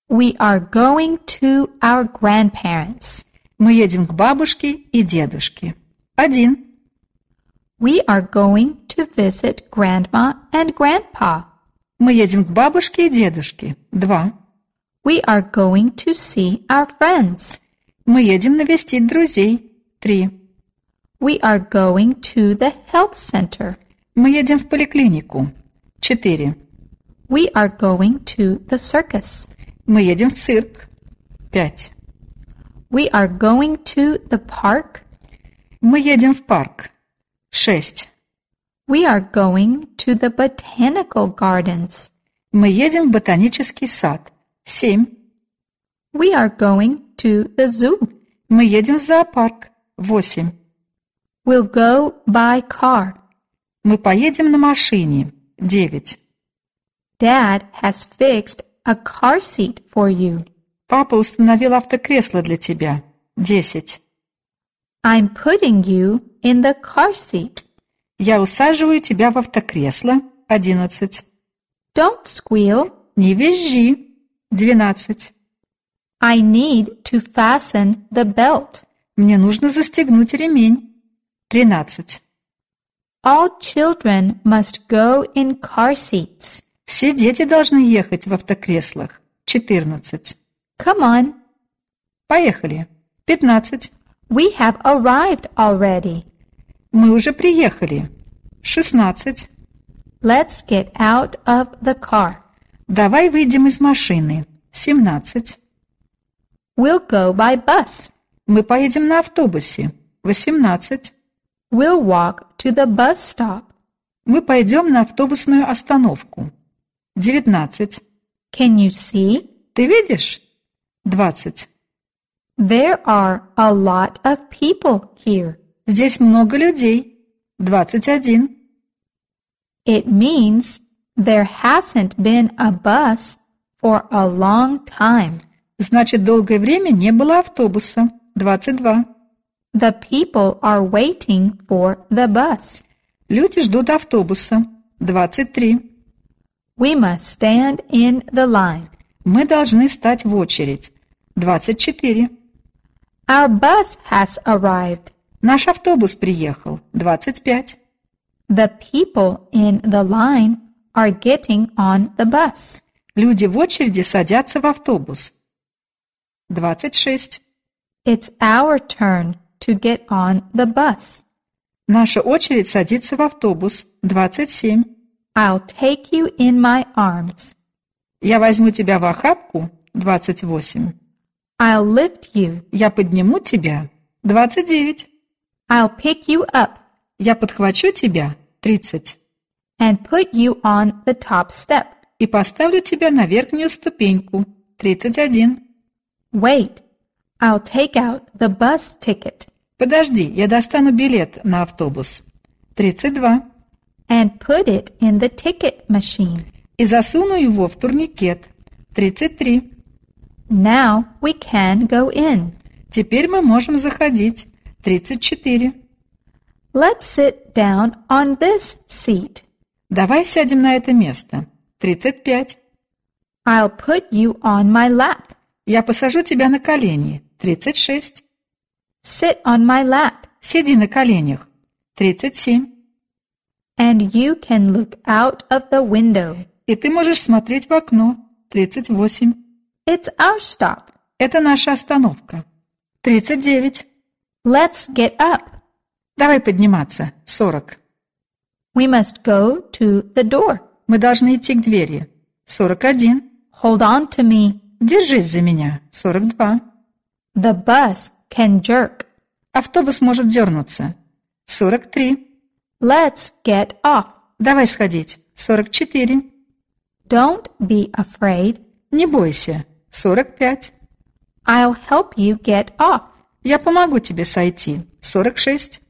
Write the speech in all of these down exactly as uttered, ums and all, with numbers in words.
We are going to our grandparents. Мы едем к бабушке и дедушке. Один. We are going to visit grandma and grandpa. Мы едем к бабушке и дедушке. Два. We are going to see our friends. Мы едем навестить друзей. Три. We are going to the health center. Мы едем в поликлинику. Четыре. We are going to the circus. Мы едем в цирк. Пять. We are going to the park. Мы едем в парк. Шесть. We are going to the botanical gardens. Мы едем в ботанический сад. Семь. We are going to the zoo. Мы едем в зоопарк. Восемь. We'll go by car. Мы поедем на машине. Девять. Dad has fixed a car seat for you. Папа установил автокресло для тебя. Десять. I'm putting you in the car seat. Я усаживаю тебя в автокресло. Одиннадцать. Don't squeal. Не визжи. Двенадцать. I need to fasten the belt. Мне нужно застегнуть ремень. Тринадцать. All children must go in car seats. Все дети должны ехать в автокреслах. Четырнадцать. Come on. Поехали. Пятнадцать. We have arrived already. Мы уже приехали. Шестнадцать. Let's get out of the car. Давай выйдем из машины. Семнадцать. We'll go by bus. Мы поедем на автобусе. Восемнадцать. We'll walk to the bus stop. Мы пойдем на автобусную остановку. Девятнадцать. Can you see? Ты видишь? Двадцать. There are a lot of people here. Здесь много людей. Двадцать один. It means there hasn't been a bus for a long time. Значит, долгое время не было автобуса. Двадцать два. The people are waiting for the bus. Люди ждут автобуса. Двадцать три. We must stand in the line. Мы должны стать в очередь. Двадцать четыре. Our bus has arrived. Наш автобус приехал. Двадцать пять. The people in the line are getting on the bus. Люди в очереди садятся в автобус. Двадцать шесть. It's our turn to get on the bus. Наша очередь садиться в автобус. Двадцать семь. I'll take you in my arms. Я возьму тебя в охапку. Двадцать восемь. I'll lift you. Я подниму тебя. Двадцать девять. I'll pick you up. Я подхвачу тебя. Тридцать. And put you on the top step. И поставлю тебя на верхнюю ступеньку. Тридцать один. Wait. I'll take out the bus ticket. Подожди, я достану билет на автобус. Тридцать два. And put it in the ticket machine. И засуну его в турникет. Тридцать три. Now we can go in. Теперь мы можем заходить. Тридцать четыре. Let's sit down on this seat. Давай сядем на это место. Тридцать пять. I'll put you on my lap. Я посажу тебя на колени. Тридцать шесть. Sit on my lap. Сиди на коленях. Тридцать семь. And you can look out of the window. И ты можешь смотреть в окно. Тридцать восемь. It's our stop. Это наша остановка. Тридцать девять. Let's get up. Давай подниматься. Сорок. We must go to the door. Мы должны идти к двери. Сорок один. Hold on to me. Держись за меня. Сорок два. The bus can jerk. Автобус может дернуться. Сорок три. Let's get off. Давай сходить. Сорок четыре. Don't be afraid. Не бойся. Сорок пять. I'll help you get off. Я помогу тебе сойти. Сорок шесть.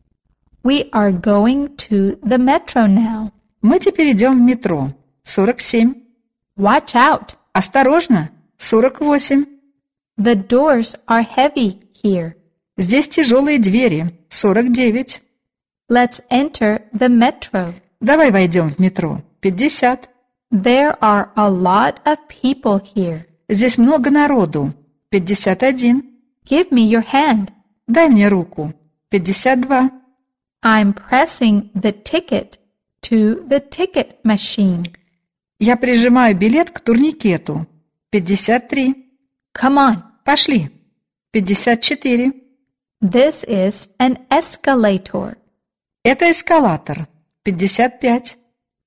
We are going to the metro now. Мы теперь идем в метро. Сорок семь. Watch out. Осторожно. Сорок восемь. The doors are heavy here. Здесь тяжелые двери. Сорок девять. Let's enter the metro. Давай войдем в метро. Пятьдесят. There are a lot of people here. Здесь много народу. пятьдесят один. Give me your hand. Дай мне руку. пятьдесят два. I'm pressing the ticket to the ticket machine. Я прижимаю билет к турникету. пятьдесят три. Come on. Пошли. пятьдесят четыре. This is an escalator. Это эскалатор. пятьдесят пять.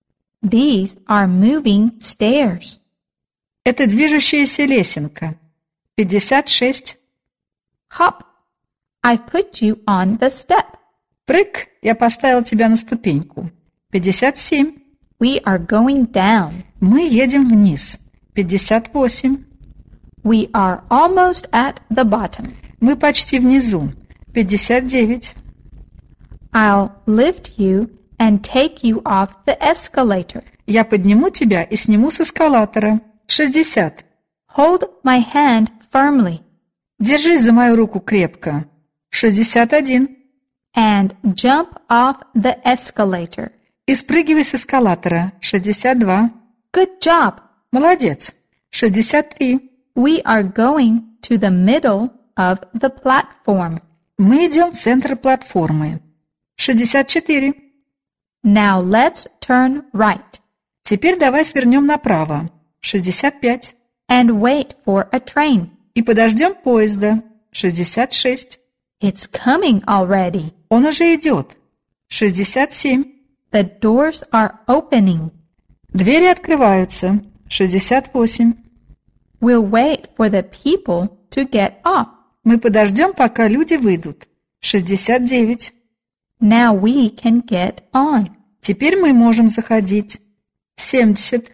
These are moving stairs. Это движущаяся лесенка. пятьдесят шесть. Hop. I put you on the step. Прыг, я поставил тебя на ступеньку. пятьдесят семь. We are going down. Мы едем вниз. пятьдесят восемь. We are almost at the bottom. Мы почти внизу. пятьдесят девять. I'll lift you and take you off the escalator. Я подниму тебя и сниму с эскалатора. шестьдесят. Hold my hand firmly Держись за мою руку крепко. шестьдесят один. and jump off the escalator. И спрыгивай с эскалатора. шестьдесят два. Good job. Молодец. шестьдесят три. We are going to the middle of the platform. Мы идем в центр платформы. шестьдесят четыре. Now let's turn right Теперь давай свернем направо. шестьдесят пять. and wait for a train. И подождем поезда. шестьдесят шесть. It's coming already. Он уже идет. шестьдесят семь. The doors are opening. Двери открываются. шестьдесят восемь. We'll wait for the people to get off. Мы подождем, пока люди выйдут. шестьдесят девять. Now we can get on. Теперь мы можем заходить. семьдесят.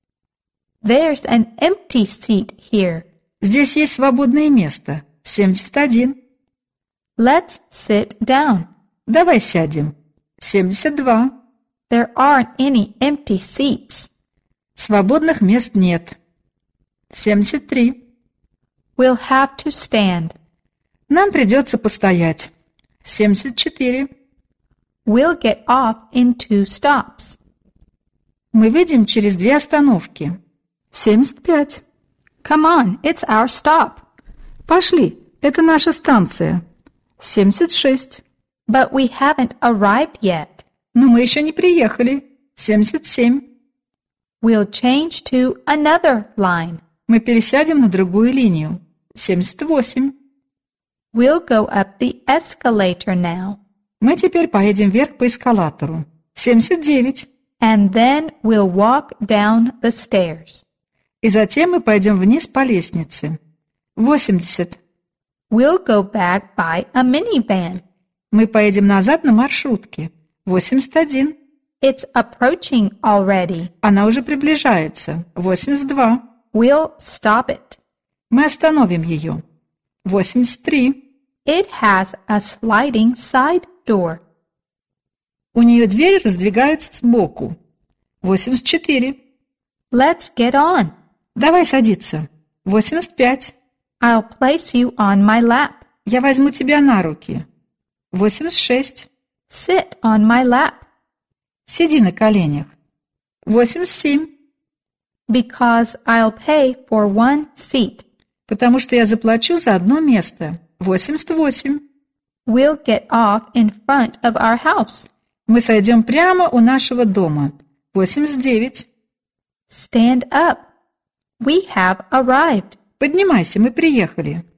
There's an empty seat here. Здесь есть свободное место. семьдесят один. Let's sit down. Давай сядем. семьдесят два. There aren't any empty seats. Свободных мест нет. семьдесят три. We'll have to stand. Нам придется постоять. семьдесят четыре. We'll get off in two stops. Мы выйдем через две остановки. семьдесят пять. Come on, it's our stop. Пошли, это наша станция. семьдесят шесть. But we haven't arrived yet. Но мы еще не приехали. семьдесят семь. We'll change to another line. Мы пересядем на другую линию. семьдесят восемь. We'll go up the escalator now. Мы теперь поедем вверх по эскалатору. семьдесят девять. And then we'll walk down the stairs. И затем мы пойдем вниз по лестнице. восемьдесят. We'll go back by a minivan. Мы поедем назад на маршрутке. восемьдесят один. It's approaching already. Она уже приближается. восемьдесят два. We'll stop it. Мы остановим ее. восемьдесят три. It has a sliding side door. У нее дверь раздвигается сбоку. восемьдесят четыре. Let's get on. Давай садиться. восемьдесят пять. I'll place you on my lap. Я возьму тебя на руки. восемьдесят шесть. Sit on my lap. Сиди на коленях. восемьдесят семь. Because I'll pay for one seat. Потому что я заплачу за одно место. восемьдесят восемь. We'll get off in front of our house. Мы сойдем прямо у нашего дома. восемьдесят девять. Stand up. We have arrived. Поднимайся, мы приехали.